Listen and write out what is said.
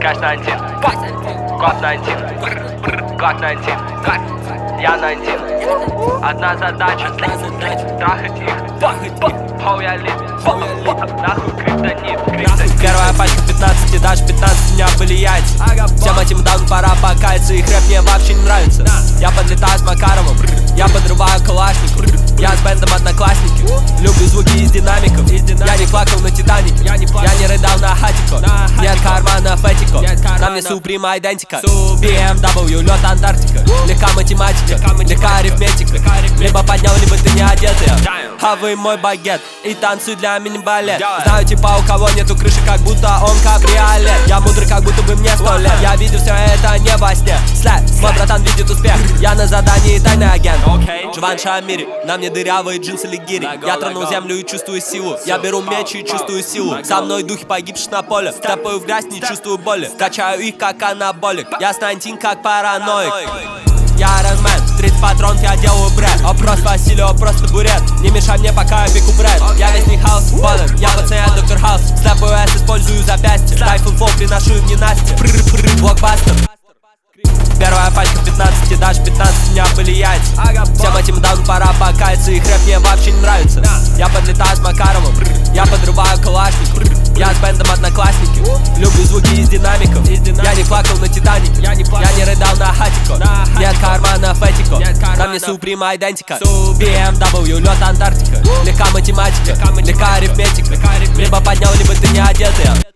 Кэш 19, код 19, код 19, я 19. Одна задача, трахать их, хоу я лип, нахуй криптонит. Первая пачка 15, и даже 15 у меня были яйца. Всем этим даун пора покаяться, их рэп мне вообще не нравится. Я подлетаю с Макаровым, я подрываю калашников. Я с бэндом одноклассники, люблю звуки из динамиков. Я не плакал на Титанике, я не рыдал на Хатико. Нет кармана Фетико, на мне Supreme идентика. BMW, лёд Антарктика. Легка математика, легка арифметика. Либо поднял, либо ты не одетый. А вы мой багет и танцуй для мини-балет. Знаю типа у кого нету крыши, как будто он кабриолет. Я мудрый, как будто бы мне 100 лет. Я видел все это не во сне. Мой братан видит успех, я на задании тайный агент. Джован Шамири, на мне дырявые джинсы лигири. Я тронул землю и чувствую силу. Я беру меч и чувствую силу. Со мной духи погибших на поле. Стопаю в грязь, не чувствую боли. Качаю их как анаболик. Я с 19 как параноик. Я Iron Man, 30 патронов, я делаю брэд. Опрос Василио, просто бурет. Не мешай мне, пока я пеку брэд. Я весь не хаус, болен, я пацан, доктор хаус. Слепую S, использую запястье. Тайфун фол, приношу им ненастье. Блокбастер. Первая пачка 15, и даже 15 у меня были яйца. Всем этим даун пора покаяться, их рэп мне вообще не нравится. Я подлетаю с Макаровым, я подрываю калашников. Я с бэндом одноклассники, люблю звуки из динамиков. Я не плакал на Титанике, я не рыдал на Хатико. Нет кармана Фетико, на мне Supreme идентика. BMW, лёд Антарктика. Легка математика, легка арифметика. Либо поднял, либо ты не одетый.